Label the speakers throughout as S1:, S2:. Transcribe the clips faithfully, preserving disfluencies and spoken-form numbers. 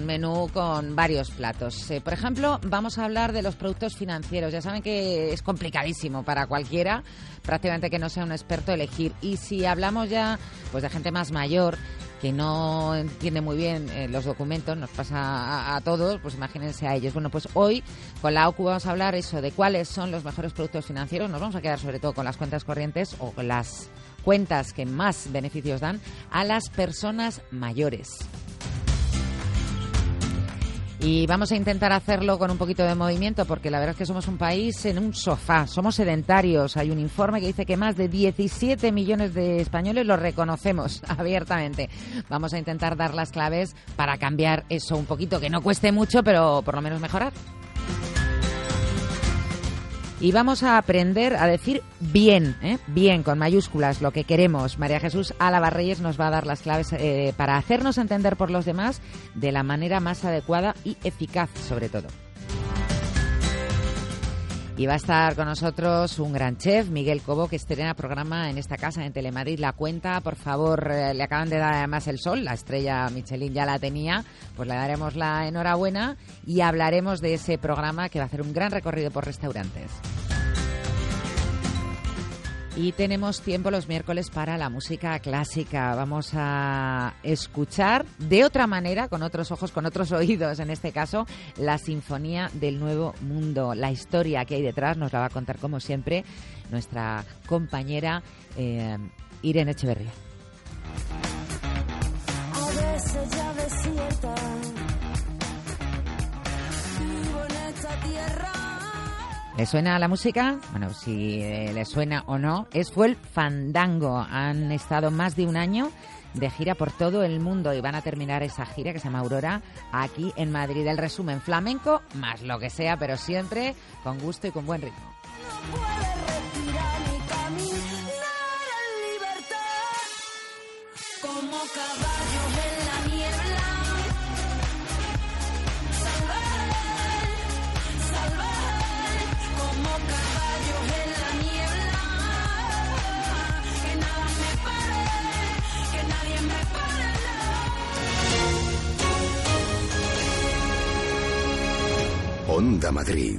S1: menú con varios platos. Eh, por ejemplo, vamos a hablar de los productos financieros. Ya saben que es complicadísimo para cualquiera, prácticamente que no sea un experto, elegir. Y si hablamos ya pues de gente más mayor, que no entiende muy bien eh, los documentos, nos pasa a, a todos, pues imagínense a ellos. Bueno, pues hoy con la O C U vamos a hablar eso de cuáles son los mejores productos financieros. Nos vamos a quedar sobre todo con las cuentas corrientes o con las cuentas que más beneficios dan a las personas mayores. Y vamos a intentar hacerlo con un poquito de movimiento, porque la verdad es que somos un país en un sofá, somos sedentarios. Hay un informe que dice que más de diecisiete millones de españoles lo reconocemos abiertamente. Vamos a intentar dar las claves para cambiar eso un poquito, que no cueste mucho, pero por lo menos mejorar. Y vamos a aprender a decir bien, ¿eh? bien, con mayúsculas, lo que queremos. María Jesús Álava Reyes nos va a dar las claves eh, para hacernos entender por los demás de la manera más adecuada y eficaz, sobre todo. Y va a estar con nosotros un gran chef, Miguel Cobo, que estrena programa en esta casa, en Telemadrid. La Cuenta, por favor, eh, le acaban de dar además el sol, la estrella Michelin ya la tenía, pues le daremos la enhorabuena y hablaremos de ese programa que va a hacer un gran recorrido por restaurantes. Y tenemos tiempo los miércoles para la música clásica. Vamos a escuchar de otra manera, con otros ojos, con otros oídos, en este caso, la Sinfonía del Nuevo Mundo. La historia que hay detrás nos la va a contar, como siempre, nuestra compañera eh, Irene Echeverría.
S2: A veces ya desierta, vivo en esta tierra.
S1: ¿Le suena la música? Bueno, si eh, le suena o no, es fue el Fandango. Han estado más de un año de gira por todo el mundo y van a terminar esa gira que se llama Aurora aquí en Madrid. El resumen, flamenco más lo que sea, pero siempre con gusto y con buen ritmo.
S2: No puedes respirar ni caminar en libertad, como caballos en la niebla. Salvar, salvar, como caballos en la niebla. Que nada me pare, que nadie me pare.
S3: Onda Madrid.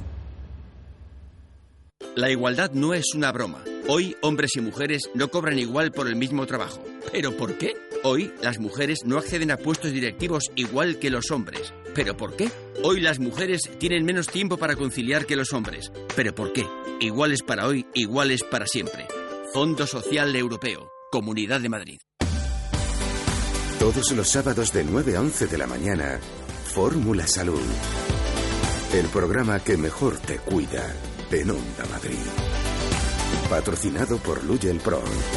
S4: La igualdad no es una broma. Hoy, hombres y mujeres no cobran igual por el mismo trabajo. ¿Pero por qué? Hoy, las mujeres no acceden a puestos directivos igual que los hombres. ¿Pero por qué? Hoy las mujeres tienen menos tiempo para conciliar que los hombres. ¿Pero por qué? Iguales para hoy, iguales para siempre. Fondo Social Europeo. Comunidad de Madrid.
S3: Todos los sábados de nueve a once de la mañana, Fórmula Salud. El programa que mejor te cuida en Onda Madrid. Patrocinado por Lugel Pro.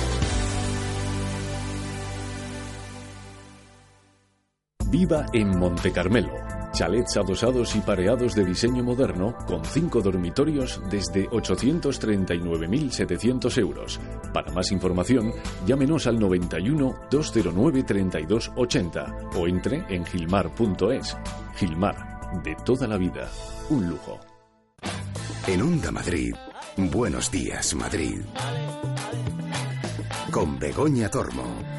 S5: Viva en Monte Carmelo. Chalets adosados y pareados de diseño moderno con cinco dormitorios desde ochocientos treinta y nueve mil setecientos euros. Para más información, llámenos al noventa y uno, doscientos nueve, treinta y dos ochenta o entre en gilmar punto es. Gilmar, de toda la vida, un lujo.
S3: En Onda Madrid, Buenos Días Madrid. Con Begoña Tormo.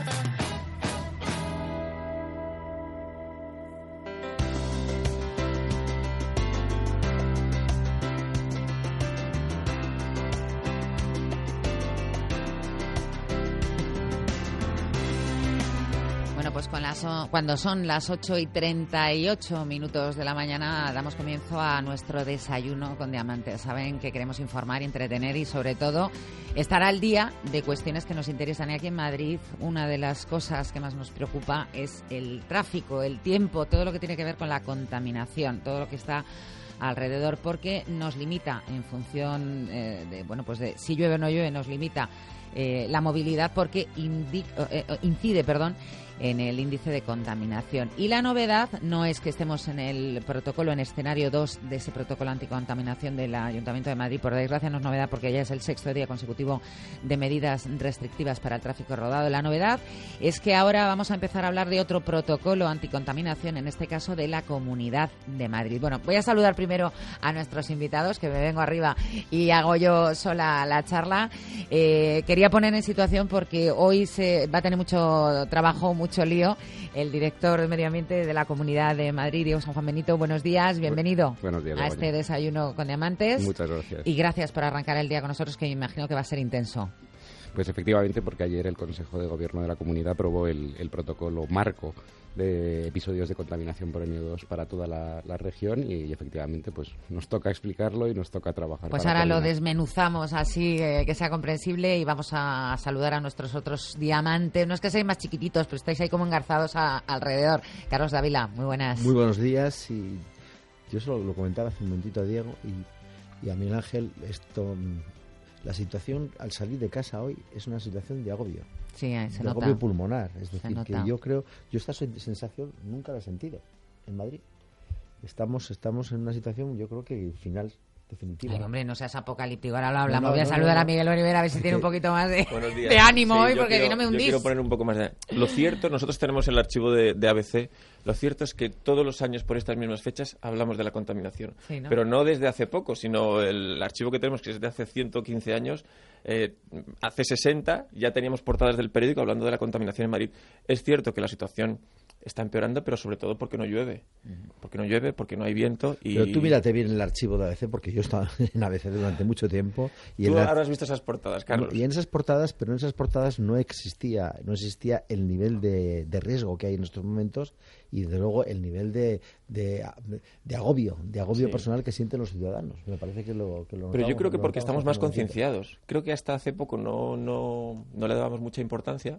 S1: Cuando son las ocho y treinta y ocho minutos de la mañana, damos comienzo a nuestro desayuno con diamantes. Saben que queremos informar, entretener y, sobre todo, estar al día de cuestiones que nos interesan. Y aquí en Madrid, una de las cosas que más nos preocupa es el tráfico, el tiempo, todo lo que tiene que ver con la contaminación, todo lo que está alrededor, porque nos limita en función eh, de, bueno, pues de si llueve o no llueve, nos limita eh, la movilidad porque indica, eh, incide, perdón, en el índice de contaminación. Y la novedad no es que estemos en el protocolo, en escenario dos de ese protocolo anticontaminación del Ayuntamiento de Madrid. Por desgracia no es novedad porque ya es el sexto día consecutivo de medidas restrictivas para el tráfico rodado. La novedad es que ahora vamos a empezar a hablar de otro protocolo anticontaminación, en este caso de la Comunidad de Madrid. Bueno, voy a saludar primero a nuestros invitados, que me vengo arriba y hago yo sola la charla. Eh, quería poner en situación porque hoy se va a tener mucho trabajo, muy mucho lío, el director de Medio Ambiente de la Comunidad de Madrid, Diego San Juan Benito. Buenos días, bienvenido
S6: Buenos días,
S1: a este desayuno con Diamantes.
S6: Muchas gracias.
S1: Y gracias por arrancar el día con nosotros, que me imagino que va a ser intenso.
S6: Pues efectivamente, porque ayer el Consejo de Gobierno de la Comunidad aprobó el, el protocolo marco de episodios de contaminación por eme o dos para toda la, la región y, y efectivamente pues nos toca explicarlo y nos toca trabajar.
S1: Pues
S6: para
S1: ahora
S6: coordinar.
S1: lo desmenuzamos así, eh, que sea comprensible, y vamos a saludar a nuestros otros diamantes. No es que seáis más chiquititos, pero estáis ahí como engarzados a, alrededor. Carlos Dávila, muy buenas.
S7: Muy buenos días. Y yo solo lo comentaba hace un momentito a Diego y, y a Miguel Ángel. Esto, la situación al salir de casa hoy es una situación de agobio.
S1: Sí, eh, se
S7: de
S1: nota.
S7: agobio pulmonar. Es
S1: Se
S7: decir, que
S1: nota.
S7: yo creo, yo esta sensación nunca la he sentido en Madrid. Estamos, estamos en una situación, yo creo que final definitiva.
S1: Ay, hombre, no seas apocalíptico, ahora lo hablamos.
S7: No, no,
S1: Voy a
S7: no,
S1: saludar
S7: no,
S1: a Miguel Olivera a ver si tiene un poquito más de,
S8: Buenos días.
S1: de ánimo
S8: Sí,
S1: hoy,
S8: yo
S1: porque
S8: quiero-
S1: si no me
S8: Yo
S1: hundís.
S8: quiero poner un poco más de... Lo cierto, nosotros tenemos el archivo de, de A B C, lo cierto es que todos los años por estas mismas fechas hablamos de la contaminación.
S1: Sí, ¿no?
S8: Pero no desde hace poco, sino el archivo que tenemos, que es de hace ciento quince años, eh, hace sesenta ya teníamos portadas del periódico hablando de la contaminación en Madrid. Es cierto que la situación está empeorando, pero sobre todo porque no llueve. Porque no llueve, porque no hay viento y...
S7: Pero tú mírate bien el archivo de A B C, porque yo he estado en A B C durante mucho tiempo. Y
S8: Tú
S7: en la-
S8: ahora has visto esas portadas, Carlos.
S7: Y en esas portadas, pero en esas portadas no existía, no existía el nivel de, de riesgo que hay en estos momentos y desde luego el nivel de, de, de agobio, de agobio
S8: Sí.
S7: personal que sienten los ciudadanos. Me parece que lo que lo
S8: Pero yo
S7: notamos,
S8: creo que
S7: lo
S8: porque
S7: notamos
S8: estamos más
S7: hace un momentito.
S8: concienciados. Creo que hasta hace poco no, no, no le dábamos mucha importancia,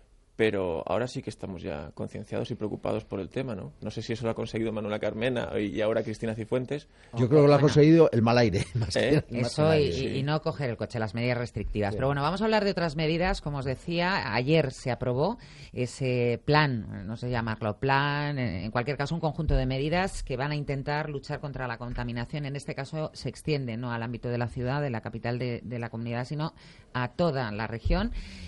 S8: pero ahora sí que estamos ya concienciados y preocupados por el tema, ¿no? No sé si eso lo ha conseguido Manuela Carmena y ahora Cristina Cifuentes.
S7: Yo creo que lo ha conseguido el mal aire. Más
S8: ¿Eh?
S7: que- más que
S1: Eso
S7: el
S1: y,
S7: aire.
S8: sí.
S1: y no coger el coche, las medidas restrictivas.
S7: Sí.
S1: Pero bueno, vamos a hablar de otras medidas. Como os decía, ayer se aprobó ese plan, no sé llamarlo plan, en cualquier caso un conjunto de medidas que van a intentar luchar contra la contaminación. En este caso se extiende no al ámbito de la ciudad, de la capital de, de la comunidad, sino a toda la región.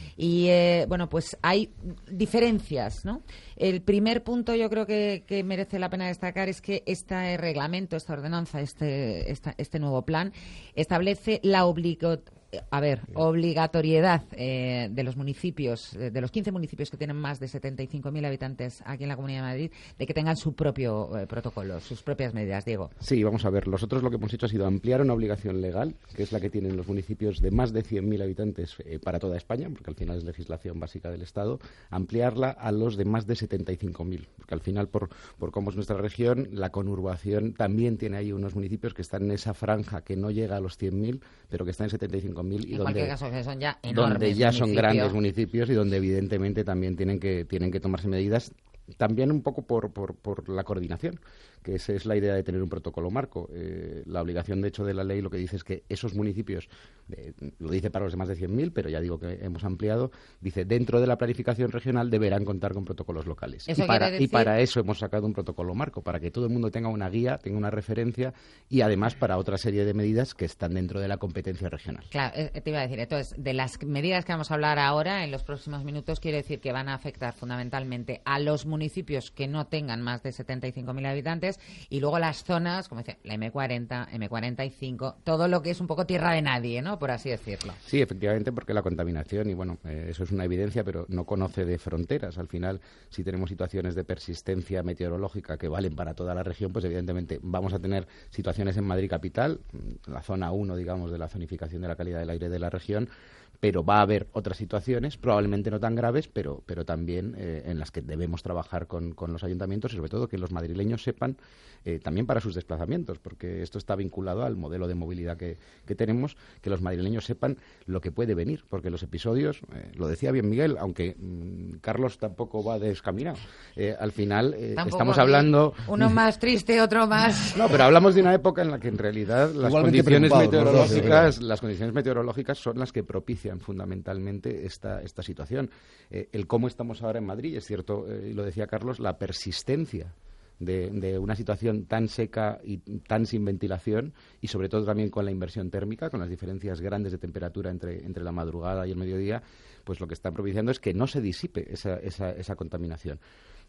S1: Y eh, bueno, pues hay diferencias, ¿no? El primer punto yo creo que, que merece la pena destacar es que este reglamento, esta ordenanza, este, esta- este nuevo plan establece la obligo- a ver, obligatoriedad eh, de los municipios, eh, de los quince municipios que tienen más de setenta y cinco mil habitantes aquí en la Comunidad de Madrid, de que tengan su propio eh, protocolo, sus propias medidas. Diego.
S6: Sí, vamos a ver. Nosotros lo que hemos hecho ha sido ampliar una obligación legal, que es la que tienen los municipios de más de cien mil habitantes eh, para toda España, porque al final es legislación básica del Estado, ampliarla a los de más de setenta y cinco mil, porque al final, por, por cómo es nuestra región, la conurbación también tiene ahí unos municipios que están en esa franja que no llega a los cien mil, pero que están en setenta y cinco mil y
S1: En
S6: donde,
S1: cualquier caso, que son ya enormes
S6: donde ya son
S1: municipios.
S6: grandes municipios y donde evidentemente también tienen que, tienen que tomarse medidas, también un poco por, por, por la coordinación, que esa es la idea de tener un protocolo marco. Eh, la obligación, de hecho, de la ley lo que dice es que esos municipios, eh, lo dice para los de más de cien mil, pero ya digo que hemos ampliado, dice dentro de la planificación regional deberán contar con protocolos locales.
S1: Eso
S6: Y para,
S1: quiere
S6: y
S1: decir-
S6: para eso hemos sacado un protocolo marco, para que todo el mundo tenga una guía, tenga una referencia y además para otra serie de medidas que están dentro de la competencia regional.
S1: Claro, eh, te iba a decir, entonces, de las medidas que vamos a hablar ahora, en los próximos minutos, quiere decir que van a afectar fundamentalmente a los municipios que no tengan más de setenta y cinco mil habitantes y luego las zonas, como decía, la eme cuarenta, eme cuarenta y cinco, todo lo que es un poco tierra de nadie, ¿no? Por así decirlo.
S6: Sí, efectivamente, porque la contaminación, y bueno, eh, eso es una evidencia, pero no conoce de fronteras. Al final, si tenemos situaciones de persistencia meteorológica que valen para toda la región, pues evidentemente vamos a tener situaciones en Madrid capital, la zona uno, digamos, de la zonificación de la calidad del aire de la región, pero va a haber otras situaciones, probablemente no tan graves, pero, pero también eh, en las que debemos trabajar con, con los ayuntamientos y sobre todo que los madrileños sepan, eh, también para sus desplazamientos, porque esto está vinculado al modelo de movilidad que, que tenemos, que los madrileños sepan lo que puede venir, porque los episodios, eh, lo decía bien Miguel, aunque mmm, Carlos tampoco va descaminado, eh, al final eh,
S1: Tampoco
S6: estamos
S1: aquí,
S6: hablando...
S1: uno más triste, otro más...
S6: No, pero hablamos de una época en la que en realidad las
S7: Igualmente
S6: condiciones
S7: preocupados los dos,
S6: meteorológicas, las condiciones meteorológicas son las que propician fundamentalmente esta, esta situación. Eh, el cómo estamos ahora en Madrid, es cierto, eh, y lo decía Carlos, la persistencia de, de una situación tan seca y tan sin ventilación y sobre todo también con la inversión térmica, con las diferencias grandes de temperatura entre, entre la madrugada y el mediodía, pues lo que está propiciando es que no se disipe esa, esa, esa contaminación.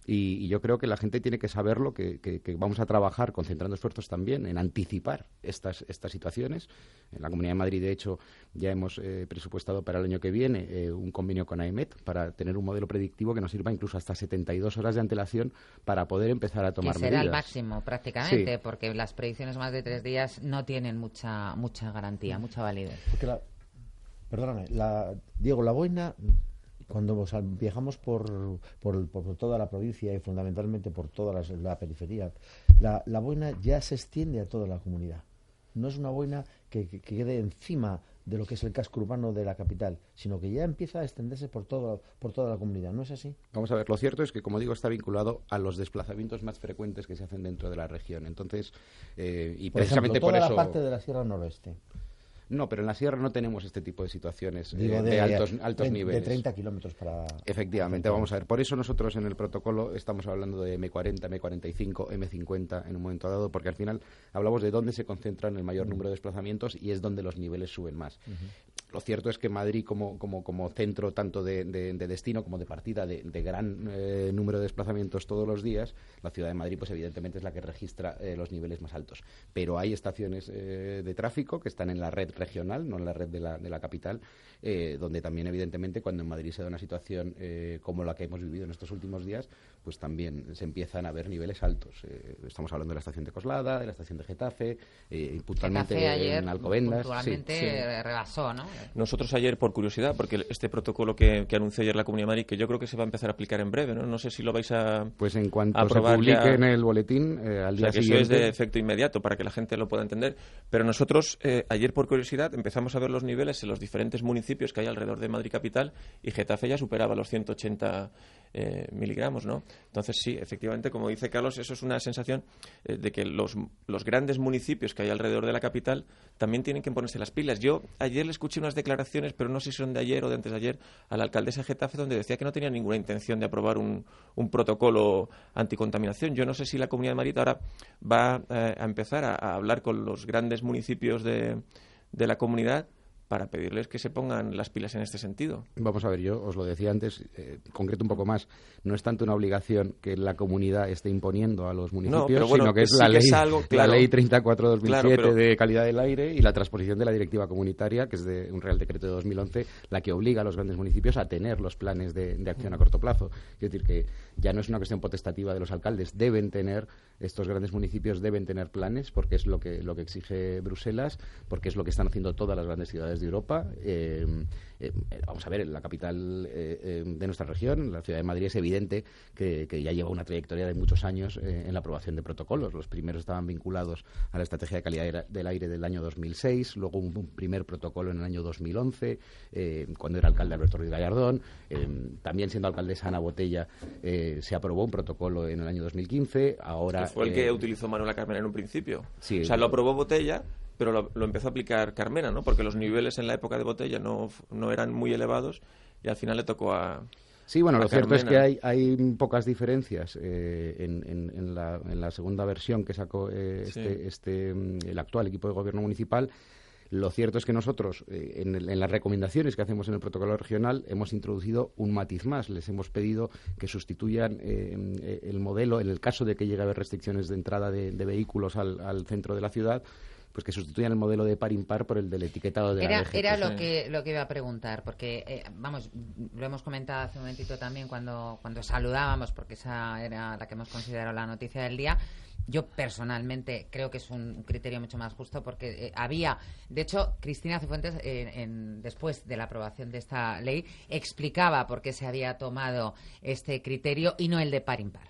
S6: Y, y yo creo que la gente tiene que saberlo, que, que, que vamos a trabajar concentrando esfuerzos también en anticipar estas, estas situaciones. En la Comunidad de Madrid, de hecho, ya hemos eh, presupuestado para el año que viene eh, un convenio con AEMET para tener un modelo predictivo que nos sirva incluso hasta setenta y dos horas de antelación para poder empezar a tomar
S1: que será
S6: medidas.
S1: el máximo prácticamente,
S6: Sí.
S1: porque las predicciones más de tres días no tienen mucha mucha garantía, mucha validez.
S7: Porque la, perdóname, la, Diego, la boina, cuando o sea, viajamos por, por, por toda la provincia y fundamentalmente por toda la, la periferia, la, la boina ya se extiende a toda la comunidad. No es una boina que, que, que quede encima de lo que es el casco urbano de la capital, sino que ya empieza a extenderse por todo, por toda la comunidad. ¿No es así?
S6: Vamos a ver, lo cierto es que, como digo, está vinculado a los desplazamientos más frecuentes que se hacen dentro de la región. Entonces, eh, y
S7: Por
S6: precisamente
S7: ejemplo, toda
S6: por eso...
S7: la parte de la Sierra Noroeste.
S6: No, pero en la sierra no tenemos este tipo de situaciones eh,
S7: Digo,
S6: de,
S7: de,
S6: altos, altos
S7: de,
S6: niveles.
S7: de treinta kilómetros para...
S6: Efectivamente, vamos a ver. Por eso nosotros en el protocolo estamos hablando de eme cuarenta, eme cuarenta y cinco, eme cincuenta en un momento dado, porque al final hablamos de dónde se concentran el mayor número de desplazamientos y es donde los niveles suben más. Uh-huh. Lo cierto es que Madrid, como, como, como centro tanto de, de, de destino como de partida de, de gran eh, número de desplazamientos todos los días, la ciudad de Madrid, pues evidentemente es la que registra eh, los niveles más altos. Pero hay estaciones eh, de tráfico que están en la red regional, no en la red de la, de la capital, eh, donde también evidentemente cuando en Madrid se da una situación eh, como la que hemos vivido en estos últimos días, pues también se empiezan a ver niveles altos. Eh, estamos hablando de la estación de Coslada, de la estación de Getafe, eh, puntualmente
S1: Getafe ayer,
S6: en Alcobendas.
S1: Puntualmente
S6: sí, sí.
S1: rebasó, ¿no?
S8: Nosotros ayer, por curiosidad, porque este protocolo que, que anunció ayer la Comunidad de Madrid, que yo creo que se va a empezar a aplicar en breve, ¿no? No sé si lo vais a
S6: Pues en cuanto
S8: a
S6: se publique
S8: ya...
S6: en el boletín, eh, al
S8: o
S6: día
S8: sea, que
S6: siguiente...
S8: eso es de efecto inmediato, para que la gente lo pueda entender. Pero nosotros, eh, ayer, por curiosidad, empezamos a ver los niveles en los diferentes municipios que hay alrededor de Madrid capital y Getafe ya superaba los ciento ochenta eh, miligramos, ¿no? Entonces, sí, efectivamente, como dice Carlos, eso es una sensación eh, de que los, los grandes municipios que hay alrededor de la capital también tienen que ponerse las pilas. Yo ayer le escuché unas declaraciones, pero no sé si son de ayer o de antes de ayer, a la alcaldesa de Getafe, donde decía que no tenía ninguna intención de aprobar un, un protocolo anticontaminación. Yo no sé si la Comunidad de Madrid ahora va eh, a empezar a, a hablar con los grandes municipios de, de la comunidad para pedirles que se pongan las pilas en este sentido.
S6: Vamos a ver, yo os lo decía antes, eh, concreto un poco más, no es tanto una obligación que la comunidad esté imponiendo a los municipios,
S8: no, pero bueno,
S6: sino que es
S8: sí
S6: la
S8: que
S6: ley,
S8: es algo, claro,
S6: la ley treinta y cuatro barra dos mil siete
S8: claro, pero...
S6: de calidad del aire y la transposición de la directiva comunitaria, que es de un Real Decreto de dos mil once, la que obliga a los grandes municipios a tener los planes de, de acción a corto plazo. Es decir, que ya no es una cuestión potestativa de los alcaldes, deben tener, estos grandes municipios deben tener planes, porque es lo que, lo que exige Bruselas, porque es lo que están haciendo todas las grandes ciudades de Europa. Eh, Eh, eh, vamos a ver, en la capital eh, eh, de nuestra región, la ciudad de Madrid, es evidente que, que ya lleva una trayectoria de muchos años eh, en la aprobación de protocolos. Los primeros estaban vinculados a la estrategia de calidad del aire del año dos mil seis, luego un, un primer protocolo en el año dos mil once, eh, cuando era alcalde Alberto Ruiz Gallardón. Eh, también siendo alcaldesa Ana Botella, eh, se aprobó un protocolo en el año dos mil quince. Ahora
S8: que fue el
S6: eh,
S8: que utilizó Manuela Carmena en un principio.
S6: Sí,
S8: o sea, lo aprobó Botella, pero lo, lo empezó a aplicar Carmena, ¿no? Porque los niveles en la época de Botella no, no eran muy elevados y al final le tocó a...
S6: Sí, bueno,
S8: a
S6: lo cierto
S8: Carmena.
S6: es que hay, hay pocas diferencias eh, en, en, en, la, en la segunda versión que sacó eh, este,
S8: Sí.
S6: este, el actual equipo de gobierno municipal. Lo cierto es que nosotros, eh, en, el, en las recomendaciones que hacemos en el protocolo regional, hemos introducido un matiz más. Les hemos pedido que sustituyan eh, el modelo, en el caso de que llegue a haber restricciones de entrada de, de vehículos al, al centro de la ciudad, pues que sustituyan el modelo de par impar por el del etiquetado de
S1: era,
S6: la D G T.
S1: Era lo
S8: sí.
S1: que lo que iba a preguntar, porque, eh, vamos, lo hemos comentado hace un momentito también cuando, cuando saludábamos, porque esa era la que hemos considerado la noticia del día. Yo personalmente creo que es un criterio mucho más justo porque eh, había, de hecho, Cristina Cifuentes, eh, en, después de la aprobación de esta ley, explicaba por qué se había tomado este criterio y no el de par impar.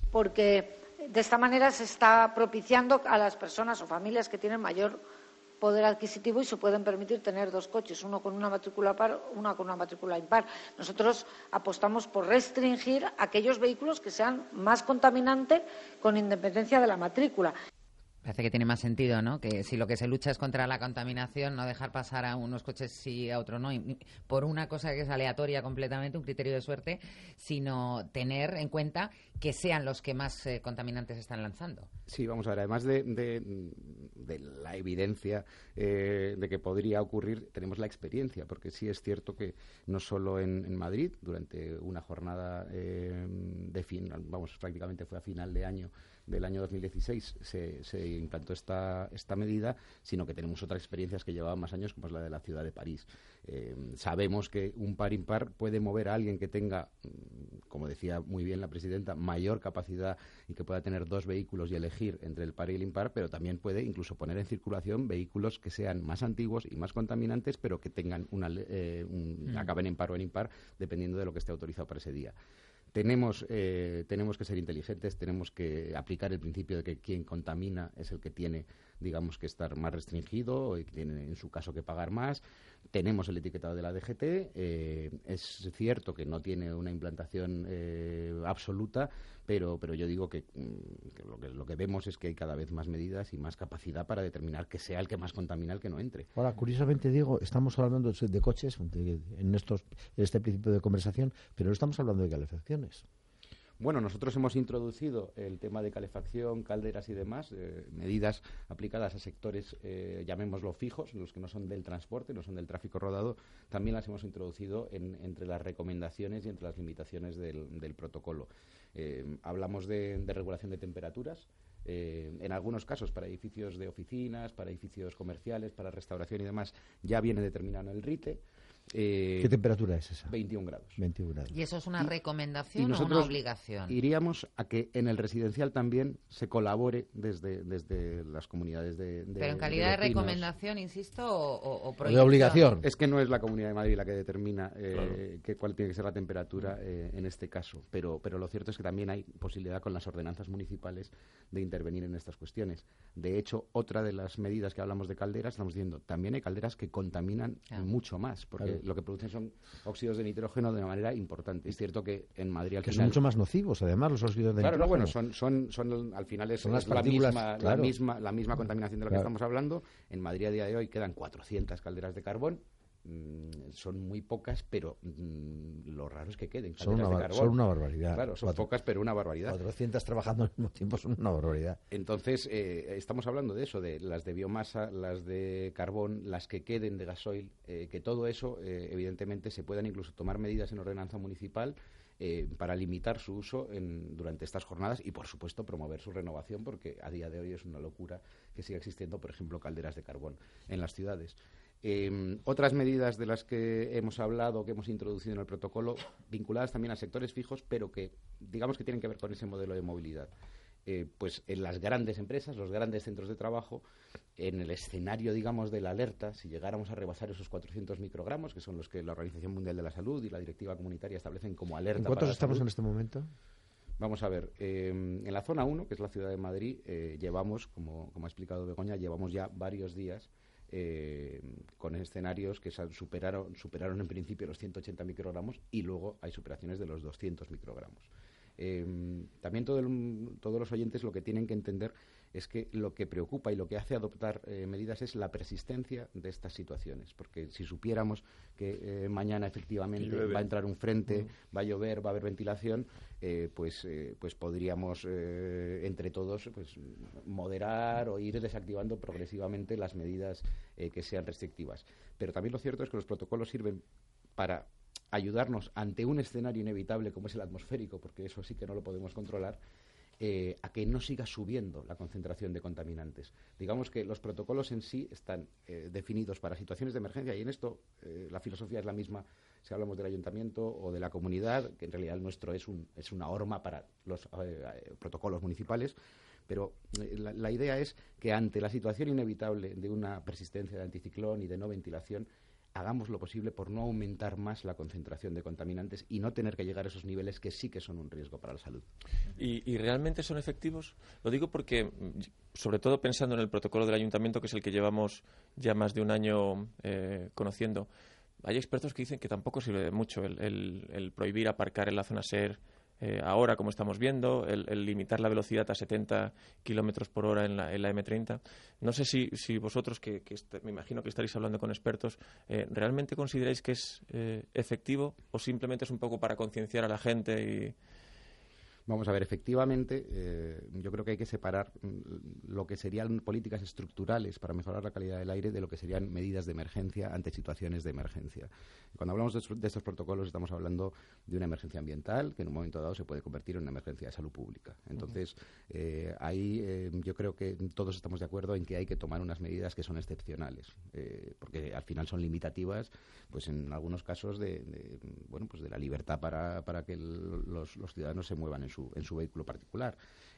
S9: Porque de esta manera se está propiciando a las personas o familias que tienen mayor poder adquisitivo y se pueden permitir tener dos coches, uno con una matrícula par, una con una matrícula impar. Nosotros apostamos por restringir aquellos vehículos que sean más contaminantes con independencia de la matrícula.
S1: Parece que tiene más sentido, ¿no? Que si lo que se lucha es contra la contaminación, no dejar pasar a unos coches sí, a otros no, y por una cosa que es aleatoria completamente, un criterio de suerte, sino tener en cuenta que sean los que más eh, contaminantes están lanzando.
S6: Sí, vamos a ver, además de, de, de la evidencia eh, de que podría ocurrir, tenemos la experiencia, porque sí es cierto que no solo en, en Madrid, durante una jornada eh, de fin, vamos, prácticamente fue a final de año, del año dos mil dieciséis se, se implantó esta, esta medida, sino que tenemos otras experiencias que llevaban más años, como es la de la ciudad de París. Eh, sabemos que un par impar puede mover a alguien que tenga, como decía muy bien la presidenta, mayor capacidad y que pueda tener dos vehículos y elegir entre el par y el impar, pero también puede incluso poner en circulación vehículos que sean más antiguos y más contaminantes, pero que tengan una, eh, un, mm. acaben en par o en impar, dependiendo de lo que esté autorizado para ese día. Tenemos, eh, tenemos que ser inteligentes, tenemos que aplicar el principio de que quien contamina es el que tiene, digamos, que estar más restringido y que tiene, en su caso, que pagar más. Tenemos el etiquetado de la D G T. Eh, es cierto que no tiene una implantación eh, absoluta, pero, pero yo digo que, que, lo que lo que vemos es que hay cada vez más medidas y más capacidad para determinar que sea el que más contamina el que no entre.
S7: Ahora, curiosamente, Diego, estamos hablando de, de coches de, en estos, este principio de conversación, pero no estamos hablando de calefacciones.
S6: Bueno, nosotros hemos introducido el tema de calefacción, calderas y demás, eh, medidas aplicadas a sectores, eh, llamémoslo fijos, los que no son del transporte, no son del tráfico rodado, también las hemos introducido en, entre las recomendaciones y entre las limitaciones del, del protocolo. Eh, hablamos de, de regulación de temperaturas, eh, en algunos casos para edificios de oficinas, para edificios comerciales, para restauración y demás, ya viene determinado en el RITE. Eh,
S7: ¿Qué temperatura es esa?
S6: veintiún grados.
S7: veintiún grados.
S1: ¿Y eso es una
S6: y,
S1: recomendación
S6: y
S1: o una obligación?
S6: Iríamos a que en el residencial también se colabore desde, desde las comunidades de, de
S1: Pero en calidad de,
S6: de
S1: recomendación, insisto, o, o, o
S7: prohibición. De obligación.
S6: Es que no es la Comunidad de Madrid la que determina eh,
S8: claro.
S6: que, cuál tiene que ser la temperatura eh, en este caso. Pero, pero lo cierto es que también hay posibilidad con las ordenanzas municipales de intervenir en estas cuestiones. De hecho, otra de las medidas que hablamos de calderas, estamos diciendo, también hay calderas que contaminan claro. mucho más, porque claro. lo que producen son óxidos de nitrógeno de una manera importante. Es cierto que en Madrid al
S7: que
S6: final,
S7: son mucho más nocivos, además, los óxidos de
S6: claro,
S7: nitrógeno.
S6: No, bueno, son, son, son al final es,
S7: son las
S6: es la, misma, claro. la misma la misma contaminación de la
S7: claro.
S6: que estamos hablando. En Madrid a día de hoy quedan cuatrocientas calderas de carbón. Mm, son muy pocas, pero mm, lo raro es que queden
S7: son una,
S6: de carbón.
S7: Son una barbaridad.
S6: Claro, son
S7: Cuatro,
S6: pocas, pero una barbaridad.
S7: cuatrocientas trabajando al mismo tiempo son una barbaridad.
S6: Entonces, eh, estamos hablando de eso, de las de biomasa, las de carbón, las que queden de gasoil, eh, que todo eso, eh, evidentemente, se puedan incluso tomar medidas en ordenanza municipal eh, para limitar su uso en, durante estas jornadas y, por supuesto, promover su renovación, porque a día de hoy es una locura que siga existiendo, por ejemplo, calderas de carbón en las ciudades. Eh, otras medidas de las que hemos hablado, que hemos introducido en el protocolo, vinculadas también a sectores fijos, pero que digamos que tienen que ver con ese modelo de movilidad. Eh, pues en las grandes empresas, los grandes centros de trabajo, en el escenario, digamos, de la alerta, si llegáramos a rebasar esos cuatrocientos microgramos, que son los que la Organización Mundial de la Salud y la Directiva Comunitaria establecen como alerta.
S7: ¿En cuántos
S6: para la
S7: estamos
S6: salud,
S7: en este momento?
S6: Vamos a ver, eh, en la zona uno, que es la ciudad de Madrid, eh, llevamos, como, como ha explicado Begoña, llevamos ya varios días Eh, con escenarios que superaron, superaron en principio los ciento ochenta microgramos y luego hay superaciones de los doscientos microgramos. Eh, también todo el, todos los oyentes lo que tienen que entender es que lo que preocupa y lo que hace adoptar eh, medidas es la persistencia de estas situaciones, porque si supiéramos que eh, mañana efectivamente va a entrar un frente, mm. va a llover, va a haber ventilación, eh, pues eh, pues podríamos eh, entre todos pues moderar o ir desactivando progresivamente las medidas eh, que sean restrictivas. Pero también lo cierto es que los protocolos sirven para ayudarnos ante un escenario inevitable como es el atmosférico, porque eso sí que no lo podemos controlar, eh, a que no siga subiendo la concentración de contaminantes. Digamos que los protocolos en sí están eh, definidos para situaciones de emergencia y en esto eh, la filosofía es la misma si hablamos del ayuntamiento o de la comunidad, que en realidad el nuestro es, un, es una horma para los eh, protocolos municipales. Pero eh, la, la idea es que ante la situación inevitable de una persistencia de anticiclón y de no ventilación, hagamos lo posible por no aumentar más la concentración de contaminantes y no tener que llegar a esos niveles que sí que son un riesgo para la salud.
S8: ¿Y, y realmente son efectivos? Lo digo porque, sobre todo pensando en el protocolo del ayuntamiento, que es el que llevamos ya más de un año eh, conociendo, hay expertos que dicen que tampoco sirve de mucho el, el, el prohibir aparcar en la zona SER eh, ahora, como estamos viendo, el, el limitar la velocidad a setenta kilómetros por hora en la, en la eme treinta. No sé si, si vosotros, que, que est- me imagino que estaréis hablando con expertos, eh, ¿realmente consideráis que es eh, efectivo o simplemente es un poco para concienciar a la gente y...?
S6: Vamos a ver, efectivamente, eh, yo creo que hay que separar mm, lo que serían políticas estructurales para mejorar la calidad del aire de lo que serían medidas de emergencia ante situaciones de emergencia. Cuando hablamos de, estos- de estos protocolos estamos hablando de una emergencia ambiental que en un momento dado se puede convertir en una emergencia de salud pública. Entonces, eh, ahí eh, yo creo que todos estamos de acuerdo en que hay que tomar unas medidas que son excepcionales, eh, porque al final son limitativas, pues en algunos casos de, de, bueno, pues de la libertad para, para que el- los, los ciudadanos se muevan en su, en su vehículo particular.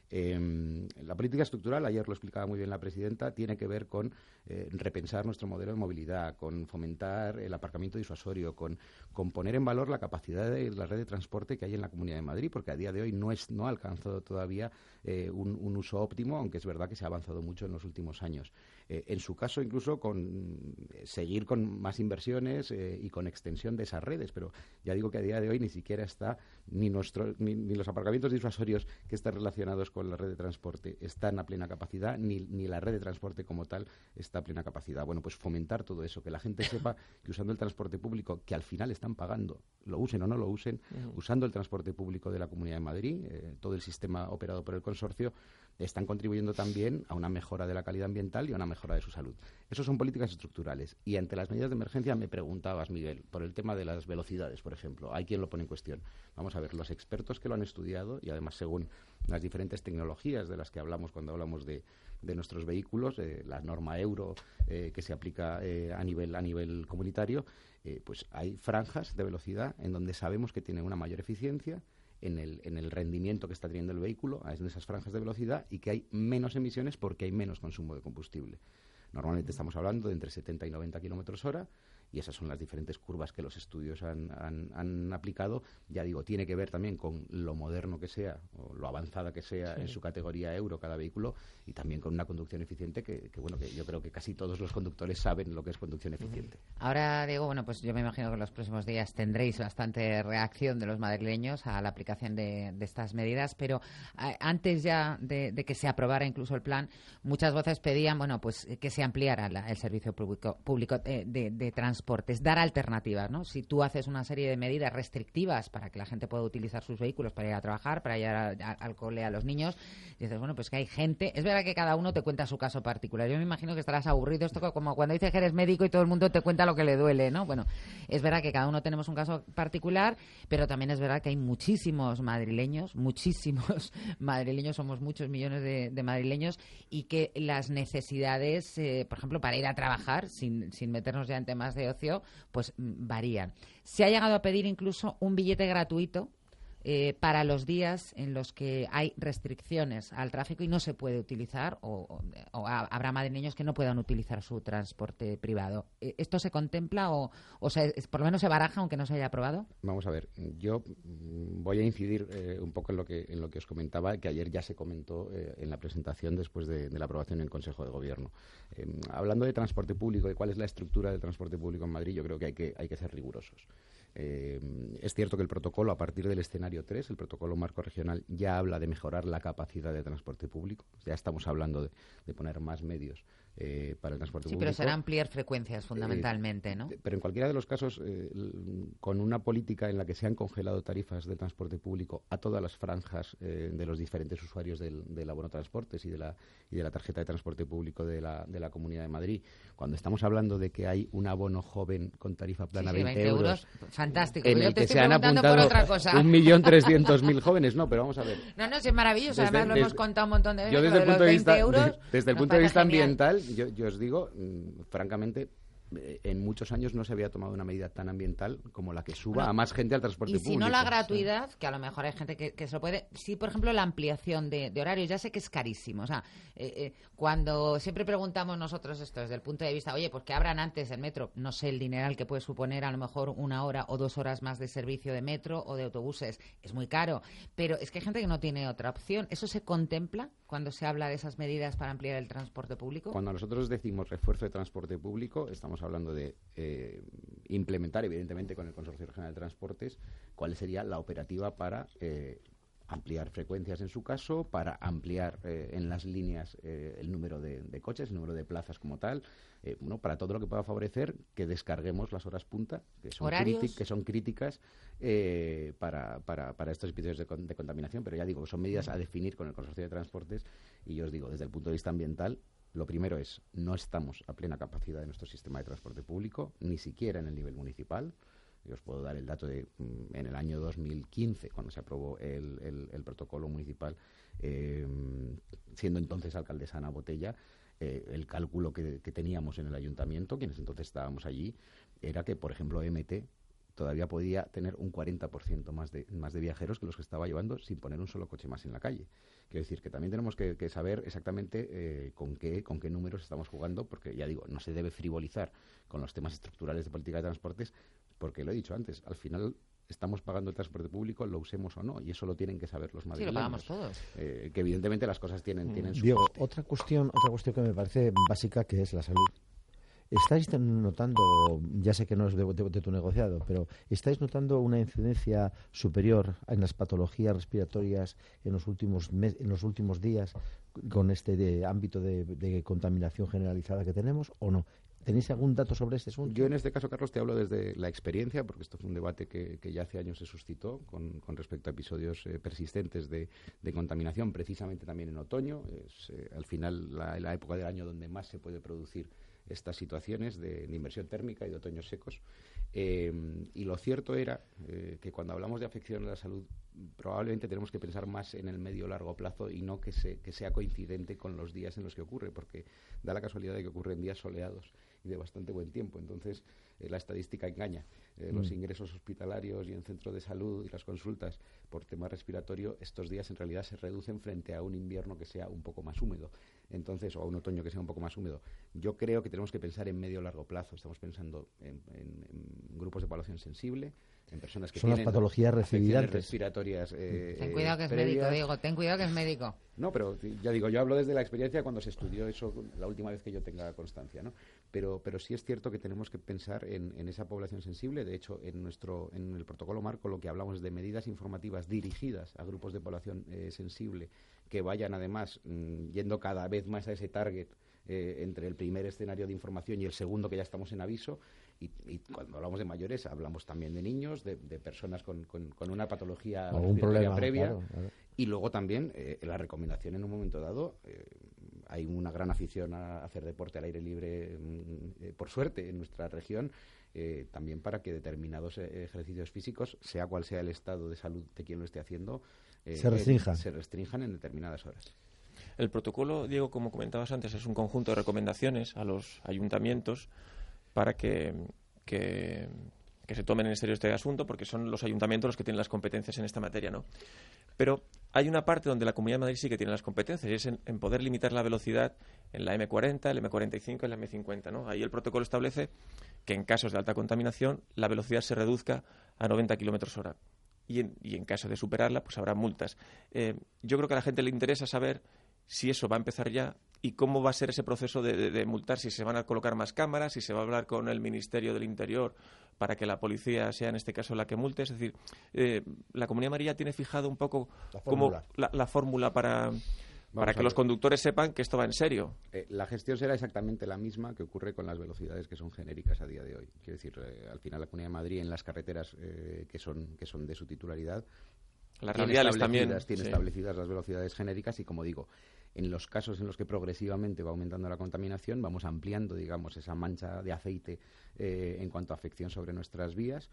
S6: Eh, la política estructural, ayer lo explicaba muy bien la presidenta, tiene que ver con eh, repensar nuestro modelo de movilidad, con fomentar el aparcamiento disuasorio, con, con poner en valor la capacidad de la red de transporte que hay en la Comunidad de Madrid, porque a día de hoy no, es, no ha alcanzado todavía eh, un, un uso óptimo, aunque es verdad que se ha avanzado mucho en los últimos años. Eh, en su caso, incluso con eh, seguir con más inversiones eh, y con extensión de esas redes, pero ya digo que a día de hoy ni siquiera está ni, nuestro, ni, ni los aparcamientos disuasorios que están relacionados con la red de transporte están a plena capacidad, ni, ni la red de transporte como tal está a plena capacidad. Bueno, pues fomentar todo eso, que la gente sepa que usando el transporte público, que al final están pagando, lo usen o no lo usen, uh-huh. usando el transporte público de la Comunidad de Madrid, eh, todo el sistema operado por el consorcio, están contribuyendo también a una mejora de la calidad ambiental y a una mejora de su salud. Eso son políticas estructurales. Y ante las medidas de emergencia me preguntabas, Miguel, por el tema de las velocidades, por ejemplo. Hay quien lo pone en cuestión. Vamos a ver, los expertos que lo han estudiado, y además según las diferentes tecnologías de las que hablamos cuando hablamos de, de nuestros vehículos, eh, la norma Euro eh, que se aplica eh, a nivel a nivel comunitario, eh, pues hay franjas de velocidad en donde sabemos que tiene una mayor eficiencia en el, en el rendimiento que está teniendo el vehículo en esas franjas de velocidad y que hay menos emisiones porque hay menos consumo de combustible. Normalmente estamos hablando de entre setenta y noventa kilómetros hora y esas son las diferentes curvas que los estudios han, han, han aplicado. Ya digo, tiene que ver también con lo moderno que sea o lo avanzada que sea sí. en su categoría Euro cada vehículo y también con una conducción eficiente que, que, bueno, que yo creo que casi todos los conductores saben lo que es conducción eficiente.
S1: Ahora, Diego, bueno, pues yo me imagino que en los próximos días tendréis bastante reacción de los madrileños a la aplicación de, de estas medidas, pero a, antes ya de, de que se aprobara incluso el plan, muchas voces pedían, bueno, pues que se ampliara la, el servicio público, público de, de, de transporte. Es dar alternativas, ¿no? Si tú haces una serie de medidas restrictivas para que la gente pueda utilizar sus vehículos para ir a trabajar, para ir a, a, al cole a los niños, dices, bueno, pues que hay gente... Es verdad que cada uno te cuenta su caso particular. Yo me imagino que estarás aburrido. Esto como cuando dices que eres médico y todo el mundo te cuenta lo que le duele, ¿no? Bueno, es verdad que cada uno tenemos un caso particular, pero también es verdad que hay muchísimos madrileños, muchísimos madrileños, somos muchos millones de, de madrileños, y que las necesidades, eh, por ejemplo, para ir a trabajar, sin, sin meternos ya en temas de ocio, pues varían. Se ha llegado a pedir incluso un billete gratuito eh, para los días en los que hay restricciones al tráfico y no se puede utilizar, o, o, o habrá madrileños que no puedan utilizar su transporte privado. ¿Esto se contempla o, o sea, por lo menos se baraja aunque no se haya aprobado?
S6: Vamos a ver, yo voy a incidir eh, un poco en lo que en lo que os comentaba, que ayer ya se comentó eh, en la presentación después de, de la aprobación en Consejo de Gobierno. Eh, hablando de transporte público y cuál es la estructura del transporte público en Madrid, yo creo que hay que, hay que ser rigurosos. Eh, es cierto que el protocolo, a partir del escenario tres, el protocolo marco regional, ya habla de mejorar la capacidad de transporte público. Ya estamos hablando de, de poner más medios eh, para el transporte
S1: sí,
S6: público.
S1: Sí, pero será ampliar frecuencias fundamentalmente,
S6: eh,
S1: ¿no?
S6: Pero en cualquiera de los casos, eh, con una política en la que se han congelado tarifas de transporte público a todas las franjas eh, de los diferentes usuarios del, del abono transportes y de la y de la tarjeta de transporte público de la, de la Comunidad de Madrid, cuando estamos hablando de que hay un abono joven con tarifa plana
S1: sí, sí,
S6: veinte euros,
S1: fantástico.
S6: En
S1: Yo
S6: el
S1: te
S6: que
S1: estoy
S6: se han apuntado
S1: por otra cosa.
S6: un millón trescientos mil jóvenes. No, pero vamos a ver.
S1: No, no, es maravilloso.
S6: Desde,
S1: Además, lo
S6: desde,
S1: hemos contado un montón de veces.
S6: Yo desde el punto de vista,
S1: euros,
S6: de, desde el punto de vista ambiental, yo, yo os digo, mmm, francamente, en muchos años no se había tomado una medida tan ambiental como la que suba bueno, a más gente al transporte
S1: y
S6: público.
S1: Y si no la gratuidad, sí. que a lo mejor hay gente que, que se lo puede... Sí, por ejemplo, la ampliación de, de horarios, ya sé que es carísimo. O sea, eh, eh, cuando siempre preguntamos nosotros esto desde el punto de vista, oye, pues que abran antes el metro, no sé el dineral que puede suponer a lo mejor una hora o dos horas más de servicio de metro o de autobuses, es muy caro, pero es que hay gente que no tiene otra opción. ¿Eso se contempla cuando se habla de esas medidas para ampliar el transporte público?
S6: Cuando nosotros decimos refuerzo de transporte público, estamos hablando de eh, implementar, evidentemente, con el Consorcio Regional de Transportes, cuál sería la operativa para eh, ampliar frecuencias en su caso, para ampliar eh, en las líneas eh, el número de, de coches, el número de plazas como tal, eh, bueno, para todo lo que pueda favorecer que descarguemos las horas punta, que son, criti- que son críticas eh, para, para, para estos episodios de, con- de contaminación, pero ya digo, son medidas a definir con el Consorcio de Transportes, y yo os digo, desde el punto de vista ambiental, lo primero es, no estamos a plena capacidad de nuestro sistema de transporte público, ni siquiera en el nivel municipal. Yo os puedo dar el dato de mm, en el año dos mil quince, cuando se aprobó el, el, el protocolo municipal, eh, siendo entonces alcaldesa Ana Botella, eh, el cálculo que, que teníamos en el ayuntamiento, quienes entonces estábamos allí, era que, por ejemplo, M T todavía podía tener un cuarenta por ciento más de, más de viajeros que los que estaba llevando sin poner un solo coche más en la calle. Quiero decir que también tenemos que, que saber exactamente eh, con qué con qué números estamos jugando, porque ya digo, no se debe frivolizar con los temas estructurales de política de transportes, porque lo he dicho antes, al final estamos pagando el transporte público, lo usemos o no, y eso lo tienen que saber los madrileños.
S1: Sí, lo pagamos todos.
S6: Eh, que evidentemente las cosas tienen, tienen su
S7: Diego,
S6: coste.
S7: otra cuestión, otra cuestión que me parece básica, que es la salud. ¿Estáis notando, ya sé que no es de, de- de tu negociado, pero estáis notando una incidencia superior en las patologías respiratorias en los últimos mes- en los últimos días con este de- ámbito de, de contaminación generalizada que tenemos o no? ¿Tenéis algún dato sobre este asunto?
S6: Yo en este caso, Carlos, te hablo desde la experiencia, porque esto fue un debate que, que ya hace años se suscitó con, con respecto a episodios eh, persistentes de, de contaminación, precisamente también en otoño. Es eh, al final la, la época del año donde más se puede producir estas situaciones de, de inversión térmica y de otoños secos. Eh, y lo cierto era eh, que cuando hablamos de afección a la salud, probablemente tenemos que pensar más en el medio o largo plazo y no que, se, que sea coincidente con los días en los que ocurre, porque da la casualidad de que ocurre en días soleados y de bastante buen tiempo. Entonces, eh, la estadística engaña. Eh, mm. Los ingresos hospitalarios y en centros de salud y las consultas por tema respiratorio, estos días en realidad se reducen frente a un invierno que sea un poco más húmedo. Entonces, o a un otoño que sea un poco más húmedo. Yo creo que tenemos que pensar en medio o largo plazo. Estamos pensando en, en, en grupos de población sensible, en personas que
S7: son
S6: tienen
S7: las patologías recibidas
S6: respiratorias eh,
S1: ten cuidado que es
S6: previas.
S1: médico, Diego, ten cuidado que es médico.
S6: No, pero ya digo, yo hablo desde la experiencia cuando se estudió eso la última vez que yo tenga constancia, ¿no? Pero, pero sí es cierto que tenemos que pensar en, en esa población sensible. De hecho, en nuestro en el protocolo marco lo que hablamos es de medidas informativas dirigidas a grupos de población eh, sensible que vayan además mmm, yendo cada vez más a ese target eh, entre el primer escenario de información y el segundo, que ya estamos en aviso. Y, y cuando hablamos de mayores hablamos también de niños, de, de personas con, con, con una patología
S7: algún problema
S6: previa.
S7: Claro, claro.
S6: Y luego también eh, la recomendación en un momento dado, eh, hay una gran afición a hacer deporte al aire libre, eh, por suerte, en nuestra región, eh, también para que determinados eh, ejercicios físicos, sea cual sea el estado de salud de quien lo esté haciendo, eh,
S7: se restrinjan.
S6: Eh, se restrinjan en determinadas horas.
S8: El protocolo, Diego, como comentabas antes, es un conjunto de recomendaciones a los ayuntamientos para que, que, que se tomen en serio este asunto, porque son los ayuntamientos los que tienen las competencias en esta materia, ¿no? Pero hay una parte donde la Comunidad de Madrid sí que tiene las competencias, y es en, en poder limitar la velocidad en la eme cuarenta, el eme cuarenta y cinco y la eme cincuenta, ¿no? Ahí el protocolo establece que en casos de alta contaminación la velocidad se reduzca a noventa kilómetros hora. Y en, y en caso de superarla, pues habrá multas. Eh, yo creo que a la gente le interesa saber si eso va a empezar ya y cómo va a ser ese proceso de, de, de multar, si se van a colocar más cámaras, si se va a hablar con el Ministerio del Interior para que la policía sea en este caso la que multe. Es decir, eh, la Comunidad de Madrid tiene fijado un poco
S7: la
S8: como la, la fórmula para, para que los conductores sepan que esto va en serio.
S6: Eh, la gestión será exactamente la misma que ocurre con las velocidades que son genéricas a día de hoy. Quiero decir, eh, al final la Comunidad de Madrid en las carreteras eh, que son que son de su titularidad,
S8: las radiales también
S6: tiene
S8: sí.
S6: establecidas las velocidades genéricas y, como digo, en los casos en los que progresivamente va aumentando la contaminación, vamos ampliando, digamos, esa mancha de aceite eh, en cuanto a afección sobre nuestras vías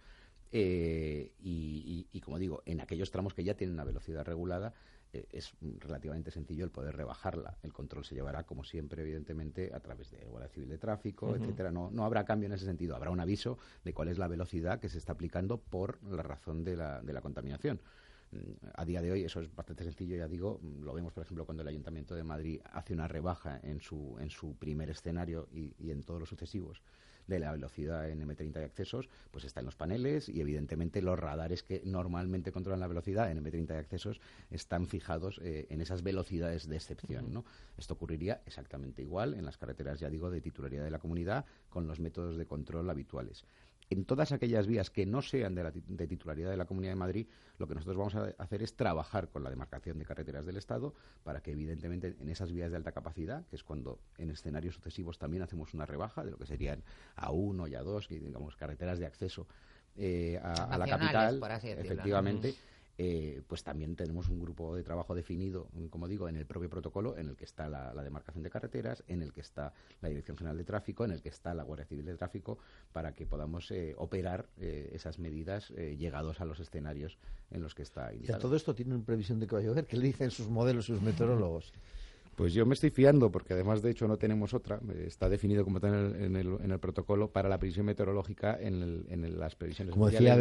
S6: eh, y, y, y, como digo, en aquellos tramos que ya tienen una velocidad regulada, eh, es relativamente sencillo el poder rebajarla. El control se llevará, como siempre, evidentemente, a través de Guardia Civil de Tráfico, uh-huh. etcétera. No, no habrá cambio en ese sentido. Habrá un aviso de cuál es la velocidad que se está aplicando por la razón de la, de la contaminación. A día de hoy eso es bastante sencillo, ya digo, lo vemos por ejemplo cuando el Ayuntamiento de Madrid hace una rebaja en su en su primer escenario y, y en todos los sucesivos de la velocidad en eme treinta y accesos, pues está en los paneles y evidentemente los radares que normalmente controlan la velocidad en eme treinta y accesos están fijados eh, en esas velocidades de excepción, ¿no? Esto ocurriría exactamente igual en las carreteras, ya digo, de titularidad de la comunidad con los métodos de control habituales. en todas aquellas vías que no sean de la de titularidad de la Comunidad de Madrid, lo que nosotros vamos a hacer es trabajar con la demarcación de carreteras del Estado para que, evidentemente, en esas vías de alta capacidad, que es cuando en escenarios sucesivos también hacemos una rebaja de lo que serían A uno y A dos, y, digamos, carreteras de acceso eh, a, a la capital,
S1: por así decirlo,
S6: efectivamente,
S1: ¿no?
S6: Eh, pues también tenemos un grupo de trabajo definido, como digo, en el propio protocolo, en el que está la, la demarcación de carreteras, en el que está la Dirección General de Tráfico, en el que está la Guardia Civil de Tráfico, para que podamos eh, operar eh, esas medidas eh, llegados a los escenarios en los que está indicado.
S7: O sea, todo esto tiene una previsión de que va a llover. ¿Qué le dicen sus modelos, sus meteorólogos?
S6: Pues yo me estoy fiando, porque además, de hecho, no tenemos otra. Está definido como está en el, en el, en el protocolo para la previsión meteorológica en, el, en el, las previsiones
S7: Como
S6: oficiales.
S7: decía